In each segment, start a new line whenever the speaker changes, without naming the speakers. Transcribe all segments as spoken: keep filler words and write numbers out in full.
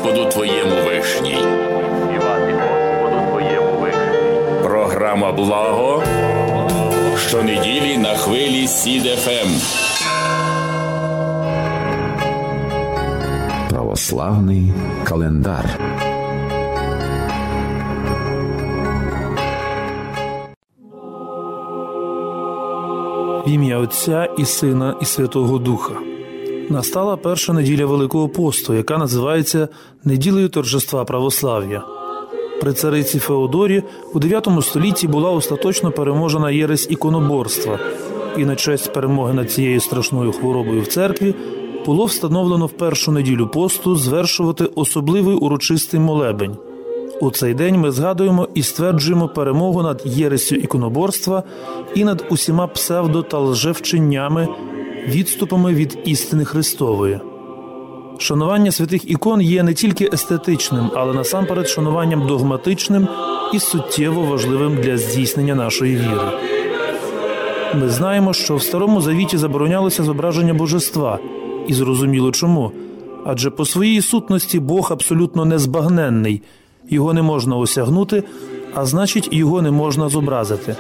Господу твоєму вишній.
Співати Господу твоєму вишній.
Програма «Благо» щонеділі на хвилі СІД еф ем.
Православний календар.
В ім'я Отця і Сина і Святого Духа. Настала перша неділя Великого посту, яка називається неділею торжества православ'я. При цариці Феодорі у дев'ятому столітті була остаточно переможена єресь іконоборства, і на честь перемоги над цією страшною хворобою в церкві було встановлено в першу неділю посту звершувати особливий урочистий молебень. У цей день ми згадуємо і стверджуємо перемогу над єресю іконоборства і над усіма псевдо- та лжевченнями, відступами від істини Христової. Шанування святих ікон є не тільки естетичним, але насамперед шануванням догматичним і суттєво важливим для здійснення нашої віри. Ми знаємо, що в Старому Завіті заборонялося зображення божества, і зрозуміло чому. Адже по своїй сутності Бог абсолютно незбагненний, його не можна осягнути, а значить його не можна зобразити.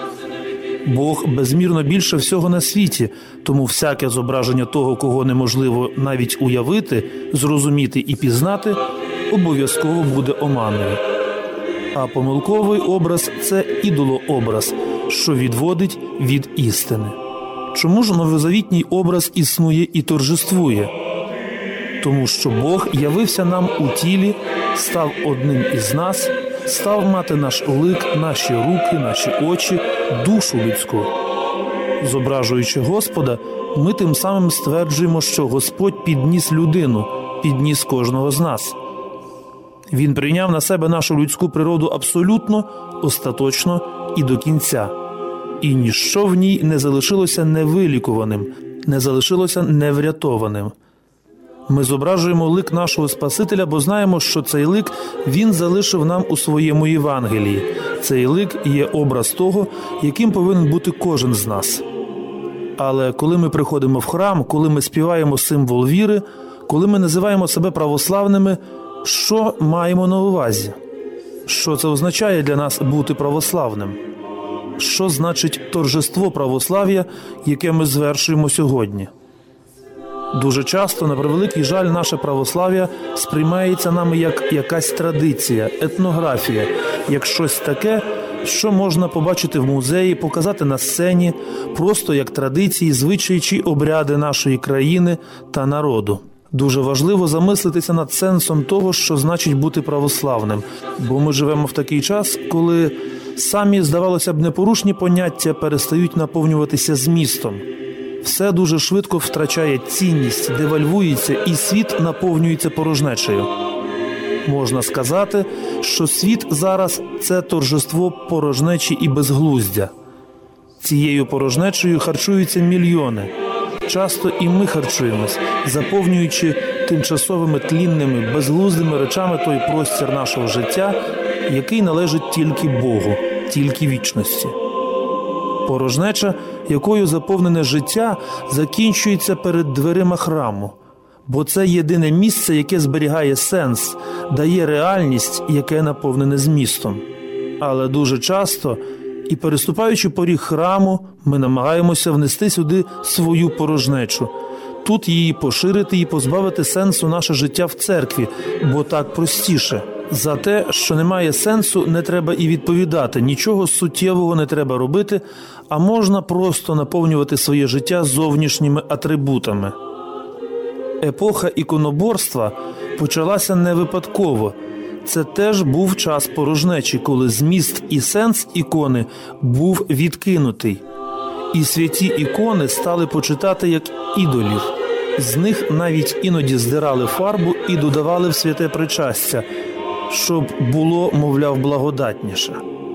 Бог безмірно більше всього на світі, тому всяке зображення того, кого неможливо навіть уявити, зрозуміти і пізнати, обов'язково буде оманою. А помилковий образ – це ідолообраз, що відводить від істини. Чому ж новозавітній образ існує і торжествує? Тому що Бог явився нам у тілі, став одним із нас, став мати наш лик, наші руки, наші очі, душу людську. Зображуючи Господа, ми тим самим стверджуємо, що Господь підніс людину, підніс кожного з нас. Він прийняв на себе нашу людську природу абсолютно, остаточно і до кінця. І ніщо в ній не залишилося невилікуваним, не залишилося неврятованим. Ми зображуємо лик нашого Спасителя, бо знаємо, що цей лик Він залишив нам у своєму Євангелії. Цей лик є образ того, яким повинен бути кожен з нас. Але коли ми приходимо в храм, коли ми співаємо символ віри, коли ми називаємо себе православними, що маємо на увазі? Що це означає для нас бути православним? Що значить торжество православ'я, яке ми звершуємо сьогодні? Дуже часто, на превеликий жаль, наше православ'я сприймається нами як якась традиція, етнографія, як щось таке, що можна побачити в музеї, показати на сцені, просто як традиції, звичаї чи обряди нашої країни та народу. Дуже важливо замислитися над сенсом того, що значить бути православним, бо ми живемо в такий час, коли самі, здавалося б, непорушні поняття перестають наповнюватися змістом. Все дуже швидко втрачає цінність, девальвується, і світ наповнюється порожнечею. Можна сказати, що світ зараз – це торжество порожнечі і безглуздя. Цією порожнечею харчуються мільйони. Часто і ми харчуємось, заповнюючи тимчасовими тлінними, безглуздими речами той простір нашого життя, який належить тільки Богу, тільки вічності. Порожнеча, якою заповнене життя, закінчується перед дверима храму, бо це єдине місце, яке зберігає сенс, дає реальність, яке наповнене змістом. Але дуже часто, і переступаючи поріг храму, ми намагаємося внести сюди свою порожнечу, тут її поширити і позбавити сенсу наше життя в церкві, бо так простіше. За те, що немає сенсу, не треба і відповідати, нічого суттєвого не треба робити, а можна просто наповнювати своє життя зовнішніми атрибутами. Епоха іконоборства почалася не випадково. Це теж був час порожнечі, коли зміст і сенс ікони був відкинутий. І святі ікони стали почитати як ідолів. З них навіть іноді здирали фарбу і додавали в святе причастя, щоб було, мовляв, благодатніше.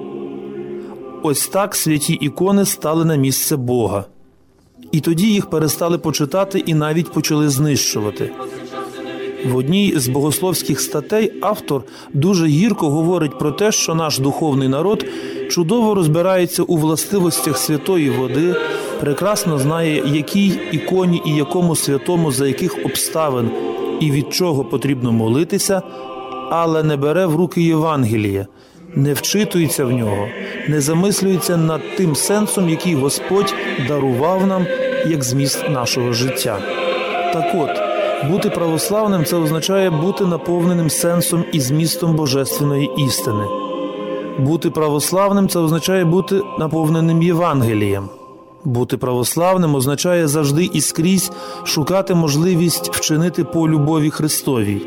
Ось так святі ікони стали на місце Бога. І тоді їх перестали почитати і навіть почали знищувати. В одній з богословських статей автор дуже гірко говорить про те, що наш духовний народ чудово розбирається у властивостях святої води, прекрасно знає, якій іконі і якому святому за яких обставин і від чого потрібно молитися, але не бере в руки Євангеліє, не вчитується в нього, не замислюється над тим сенсом, який Господь дарував нам як зміст нашого життя. Так от, бути православним – це означає бути наповненим сенсом і змістом божественної істини. Бути православним – це означає бути наповненим Євангелієм. Бути православним означає завжди і скрізь шукати можливість вчинити по любові Христовій.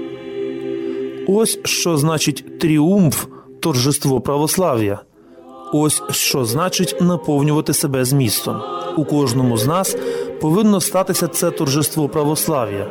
Ось що значить тріумф, торжество православ'я. Ось що значить наповнювати себе змістом. У кожному з нас повинно статися це торжество православ'я.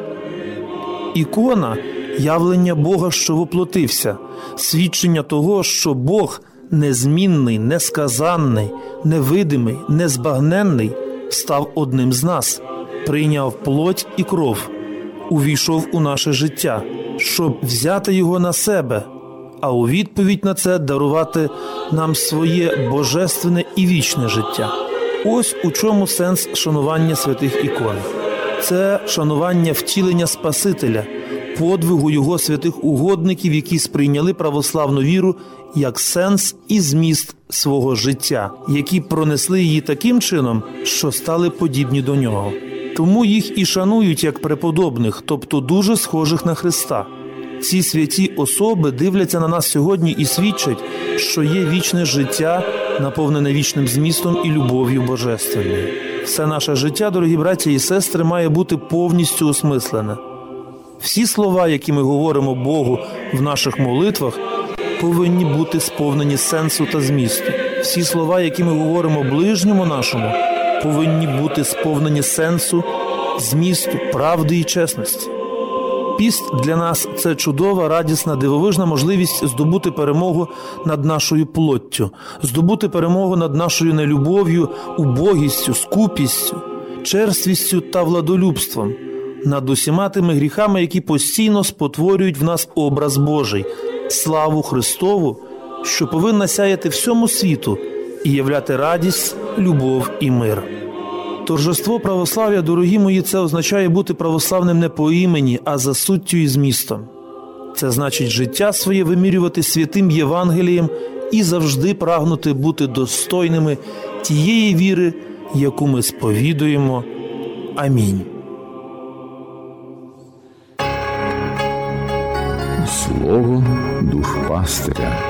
Ікона – явлення Бога, що воплотився, свідчення того, що Бог незмінний, несказанний, невидимий, незбагненний став одним з нас, прийняв плоть і кров, увійшов у наше життя, щоб взяти його на себе, а у відповідь на це дарувати нам своє божественне і вічне життя. Ось у чому сенс шанування святих ікон. Це шанування втілення Спасителя, подвигу його святих угодників, які сприйняли православну віру як сенс і зміст свого життя, які пронесли її таким чином, що стали подібні до нього. Тому їх і шанують як преподобних, тобто дуже схожих на Христа. Ці святі особи дивляться на нас сьогодні і свідчать, що є вічне життя, наповнене вічним змістом і любов'ю божественною. Все наше життя, дорогі браті і сестри, має бути повністю осмислене. Всі слова, які ми говоримо Богу в наших молитвах, повинні бути сповнені сенсу та змісту. Всі слова, які ми говоримо ближньому нашому, повинні бути сповнені сенсу, змісту, правди і чесності. Піст для нас – це чудова, радісна, дивовижна можливість здобути перемогу над нашою плоттю, здобути перемогу над нашою нелюбов'ю, убогістю, скупістю, черствістю та владолюбством, над усіма тими гріхами, які постійно спотворюють в нас образ Божий, славу Христову, що повинна сяяти всьому світу і являти радість, любов і мир. Торжество православ'я, дорогі мої, це означає бути православним не по імені, а за суттю і змістом. Це значить життя своє вимірювати святим Євангелієм і завжди прагнути бути достойними тієї віри, яку ми сповідуємо. Амінь.
Слово душпастиря.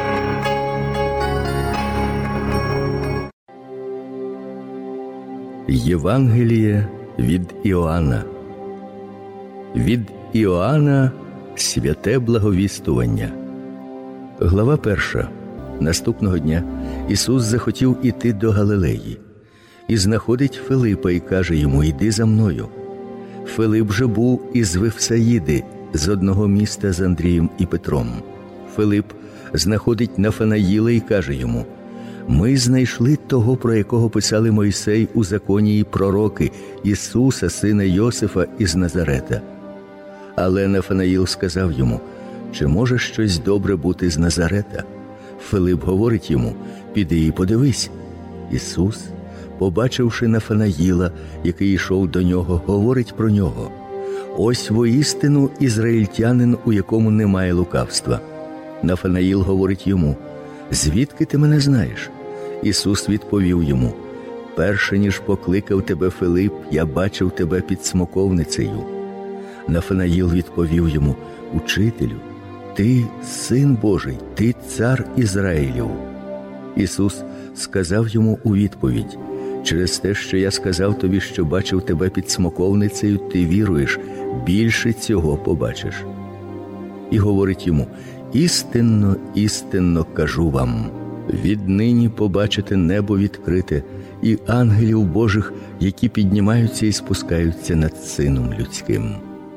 Євангеліє від Іоанна. Від Іоанна святе благовістування. Глава перша. Наступного дня Ісус захотів іти до Галилеї. І знаходить Филипа і каже йому: «Іди за мною». Филип же був із Вифсаїди, з одного міста з Андрієм і Петром. Филип знаходить Нафанаїла і каже йому: «Ми знайшли того, про якого писали Мойсей у законі і пророки, Ісуса, сина Йосифа із Назарета». Але Нафанаїл сказав йому: «Чи може щось добре бути з Назарета?» Филип говорить йому: «Піди і подивись». Ісус, побачивши Нафанаїла, який йшов до нього, говорить про нього: «Ось воістину ізраїльтянин, у якому немає лукавства». Нафанаїл говорить йому: «Звідки ти мене знаєш?» Ісус відповів йому: «Перше, ніж покликав тебе Филип, я бачив тебе під смоковницею». Нафанаїл відповів йому: «Учителю, ти Син Божий, ти цар Ізраїлів». Ісус сказав йому у відповідь: «Через те, що я сказав тобі, що бачив тебе під смоковницею, ти віруєш, більше цього побачиш». І говорить йому: «Істинно, істинно кажу вам, віднині побачите небо відкрите і ангелів Божих, які піднімаються і спускаються над Сином Людським».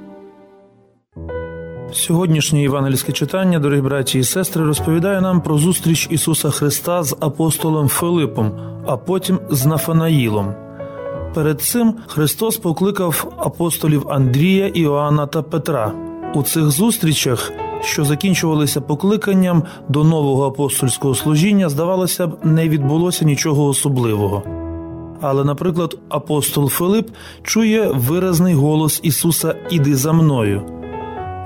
Сьогоднішнє євангельське читання, дорогі браті і сестри, розповідає нам про зустріч Ісуса Христа з апостолом Филипом, а потім з Нафанаїлом. Перед цим Христос покликав апостолів Андрія, Іоанна та Петра. У цих зустрічах, що закінчувалися покликанням до нового апостольського служіння, здавалося б, не відбулося нічого особливого. Але, наприклад, апостол Филип чує виразний голос Ісуса: «Іди за мною».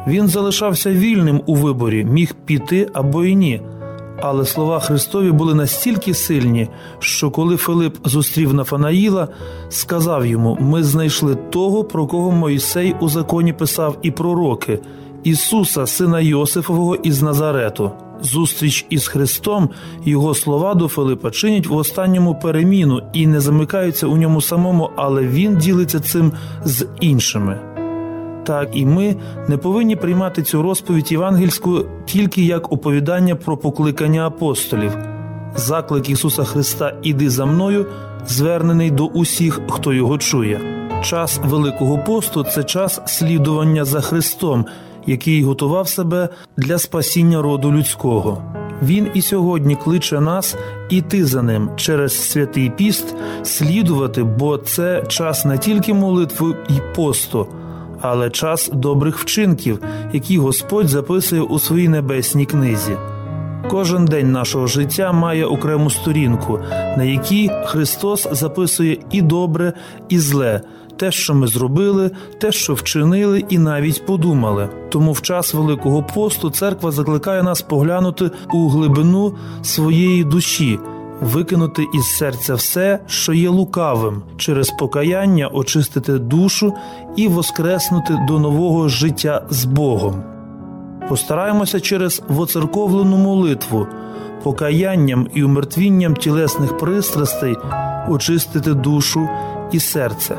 Він залишався вільним у виборі, міг піти або й ні. Але слова Христові були настільки сильні, що коли Филип зустрів Нафанаїла, сказав йому: «Ми знайшли того, про кого Мойсей у законі писав і пророки, Ісуса, сина Йосифового із Назарету». Зустріч із Христом, його слова до Филипа чинять в останньому переміну і не замикаються у ньому самому, але він ділиться цим з іншими. Так і ми не повинні приймати цю розповідь євангельську тільки як оповідання про покликання апостолів. Заклик Ісуса Христа «Іди за мною» звернений до усіх, хто його чує. Час Великого посту – це час слідування за Христом, який готував себе для спасіння роду людського. Він і сьогодні кличе нас іти за ним через святий піст, слідувати, бо це час не тільки молитви і посту, але час добрих вчинків, які Господь записує у своїй небесній книзі. Кожен день нашого життя має окрему сторінку, на якій Христос записує і добре, і зле, те, що ми зробили, те, що вчинили і навіть подумали. Тому в час Великого посту церква закликає нас поглянути у глибину своєї душі, викинути із серця все, що є лукавим, через покаяння очистити душу і воскреснути до нового життя з Богом. Постараємося через воцерковлену молитву, покаянням і умертвінням тілесних пристрастей очистити душу і серце.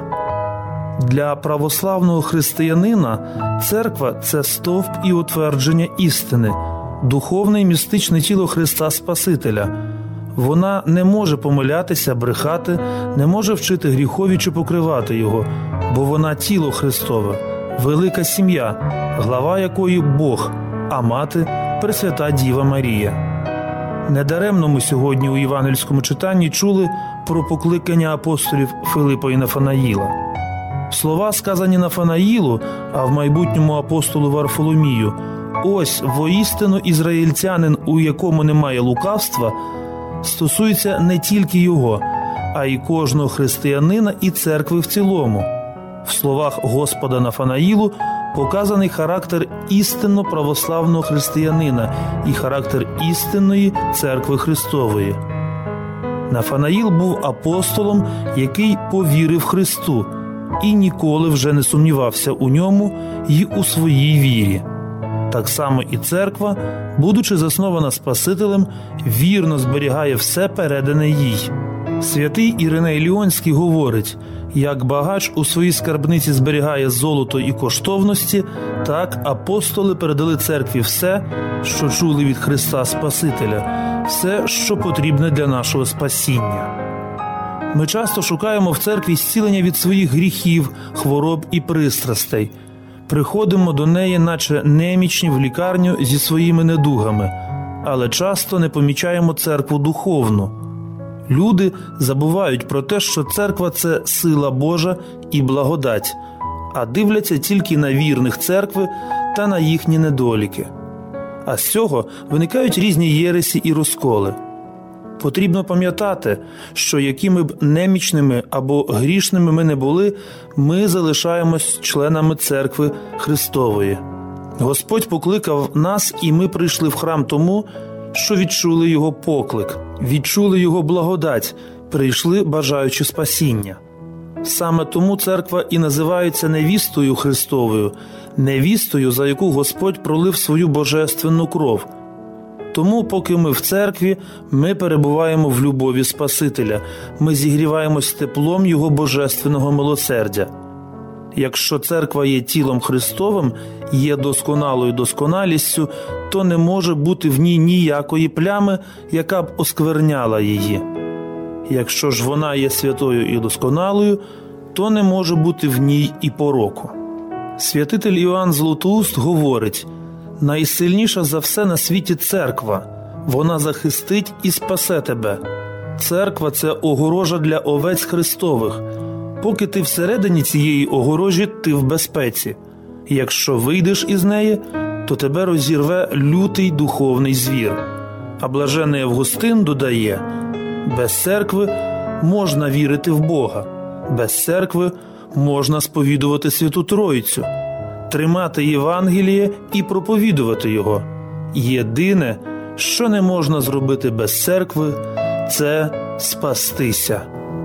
Для православного християнина церква – це стовп і утвердження істини, духовне і містичне тіло Христа Спасителя. Вона не може помилятися, брехати, не може вчити гріхові чи покривати його, бо вона тіло Христове, велика сім'я, глава якої Бог, а мати – Пресвята Діва Марія. Недаремно ми сьогодні у євангельському читанні чули про покликання апостолів Филипа і Нафанаїла. Слова, сказані Нафанаїлу, а в майбутньому апостолу Варфоломію: «Ось воістину ізраїльтянин, у якому немає лукавства», стосується не тільки його, а й кожного християнина і церкви в цілому. В словах Господа Нафанаїлу показаний характер істинно православного християнина і характер істинної церкви Христової. Нафанаїл був апостолом, який повірив Христу і ніколи вже не сумнівався у ньому й у своїй вірі. Так само і церква, будучи заснована Спасителем, вірно зберігає все передане їй. Святий Іриней Ліонський говорить: «Як багач у своїй скарбниці зберігає золото і коштовності, так апостоли передали церкві все, що чули від Христа Спасителя, все, що потрібне для нашого спасіння». Ми часто шукаємо в церкві зцілення від своїх гріхів, хвороб і пристрастей. Приходимо до неї, наче немічні в лікарню зі своїми недугами, але часто не помічаємо церкву духовну. Люди забувають про те, що церква – це сила Божа і благодать, а дивляться тільки на вірних церкви та на їхні недоліки. А з цього виникають різні єресі і розколи. Потрібно пам'ятати, що якими б немічними або грішними ми не були, ми залишаємось членами церкви Христової. Господь покликав нас, і ми прийшли в храм тому, що відчули Його поклик, відчули Його благодать, прийшли, бажаючи спасіння. Саме тому церква і називається невістою Христовою, невістою, за яку Господь пролив свою божественну кров. Тому, поки ми в церкві, ми перебуваємо в любові Спасителя, ми зігріваємось теплом Його божественного милосердя. Якщо церква є тілом Христовим, є досконалою досконалістю, то не може бути в ній ніякої плями, яка б оскверняла її. Якщо ж вона є святою і досконалою, то не може бути в ній і пороку. Святитель Іоанн Златоуст говорить: «Найсильніша за все на світі церква. Вона захистить і спасе тебе. Церква – це огорожа для овець Христових. Поки ти всередині цієї огорожі, ти в безпеці. Якщо вийдеш із неї, то тебе розірве лютий духовний звір». А блажений Августин додає: «Без церкви можна вірити в Бога. Без церкви можна сповідувати Святу Троїцю. тримати Євангеліє і проповідувати його. Єдине, що не можна зробити без церкви, це спастися.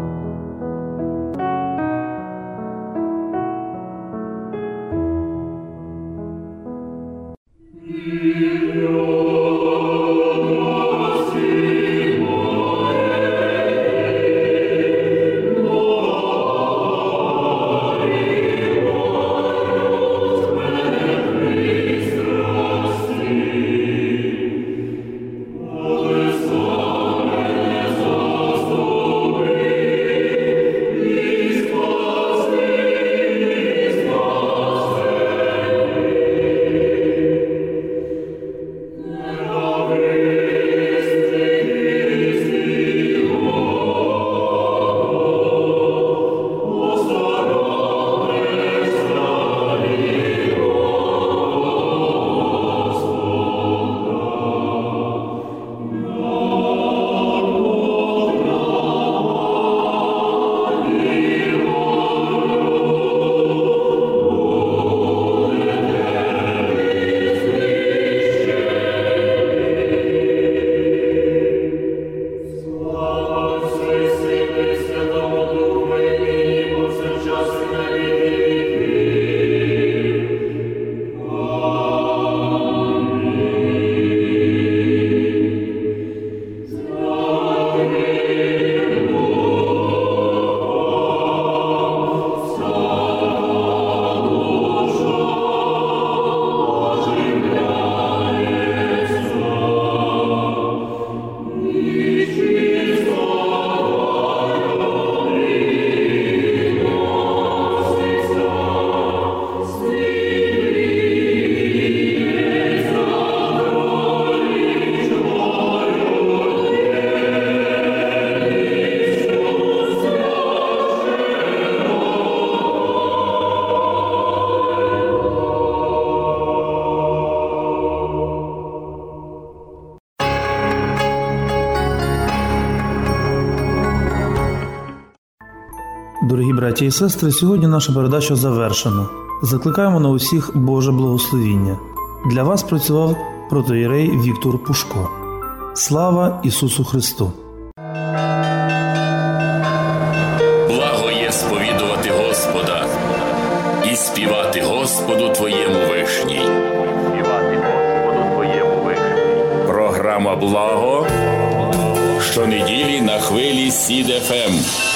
Дорогі браті і сестри, сьогодні наша передача завершена. Закликаємо на усіх Боже благословіння. Для вас працював протоієрей Віктор Пушко. Слава Ісусу Христу!
Благо є сповідувати Господа і співати Господу Твоєму вишній.
Співати Господу Твоєму вишній.
Програма «Благо» щонеділі на хвилі Сід еф ем.